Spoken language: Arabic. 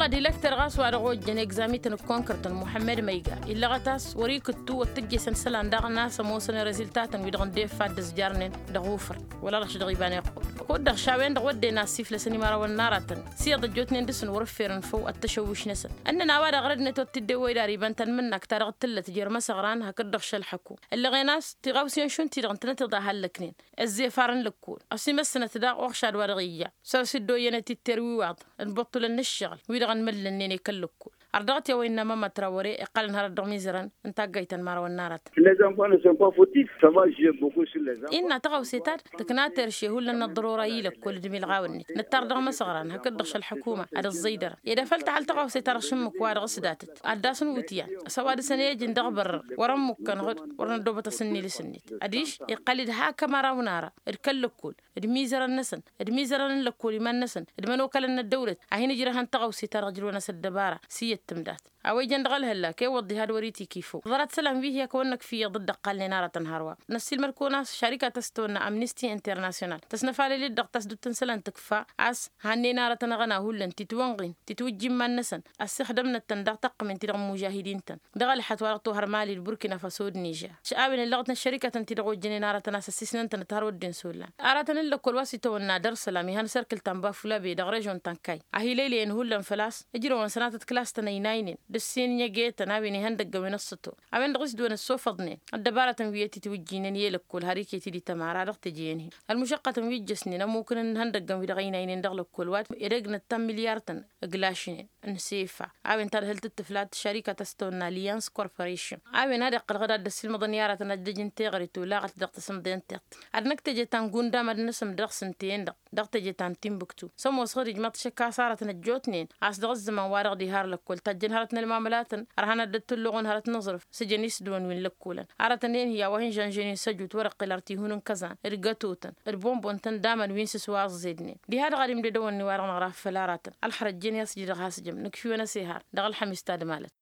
دي لكتر غاس وارغوج جن اكزاميتن كونكرتن محمد ميغا إلا غتاس وريك التو وتجي سنسلان داغ ناس موسن ريزلتاتن ويدغن ديف فادس جارنين دغوفر ولا رش دغيبان يقول كود دغ شاوين دغ ودي ناسيف لسني مارا والناراتن سياد جوتنين دسن ورفيرن فو التشوش نسن أننا وادا غرد نتو تدي ويداري بنتن منك تارغ تلة تجير مسغران هكدغ شلحكو اللي غيناس تغاوسين شون تيدغن تنتضا هالكنين الزيفارن لكول أسي مسنا تداغ وخشاد ورغية سوسي دوينة التروي واض البطل النشغل ويدغن ملنين يكلكول أردغت يوين ماما تراوري قال نهار الدغميزران انت قايتن مارا والنارات les enfants ne sont pas fautifs ça va jouer beaucoup sur les enfants إن تغاو سيتات تكناتر شي هو لنا الضرورة يلك كل دمي الغاوني نتردغ مسغران هكدغش الحكومة على الزيدر إذا فلت على تغاو سيتار شمك وارغ سداتت أداسن وتيا سواد سنة جن دغبر ورمك كان غد ورنا دوبة سني لسنيت أديش يقلد هاك مارا ونارا الكل كل الميزران نسن الميزران لكول ما نسن المنو كلنا الدولة أهين جرهن تغاو سيتار رجلونا سدبارة سيت تمدات أوي جندغل هلا كي وضي هاد وريتي كيفو ضرت سلام فيه كونك في ضد قال نارة تنهاروا نفس المركونة شركة تستونا أمنيستي انترناسيونال تسنفالي للدق تسدو تنسلان تكفى عس هاني نارة تنغنا هولن تتوانغين تتوجي من نسن استخدمنا التندق تق من تلغم مجاهدين تن دغل حتوارطو هرمالي البوركينا فاسو نيجا شعابنا اللغتنا الشركة تنتدغو جني نارة تناس السيسنان تنتهارو الدين سولا أراتن اللي كل واسطة والنادر سلامي هان سركل تنبا فلا بي دغريجون تنكاي أهي ليلي إن هولن فلاس اجروا سنات كلاس تنيناينين السين يجيت نابيني هندق من السطو أبين رغس دون الصوفضني الدبارة تنويتي توجينن يلك كل هريكي تدي تمارا رغت جيني المشقة تنويجسني ممكن ان هندق من دغينا ندغلق كل وقت يرجنا 10 مليار تن غلاشين نسيفا أبين ترهلت التفلات شركة تستونا ليانس كوربوريشن أبين هذا قرغدا دسل مدنيارة تنجدين تغريتو لاغت دغت سمدين تغت أدنك تجي تنقون دام نسم دغ سنتين دغت تجي تنتيمبكتو سمو صغير ما تشكا صارت نجوتنين عس دغ الزمان وارغ دي هار لك كل تجن هرتنا المعاملات رهنا دت اللغون هرت نظرف سجنيس دون وين لكولا أرتنين هي وهن جنجني سجوت ورق الارتي هون كذا رجتوتن البومبون تن داما وين سواز زيدني دي هذا غادي مدي دون نوار نغرف فلارات الحرج جني يسجد غاسجم نكفي ونسيهار دغل حمستاد مالت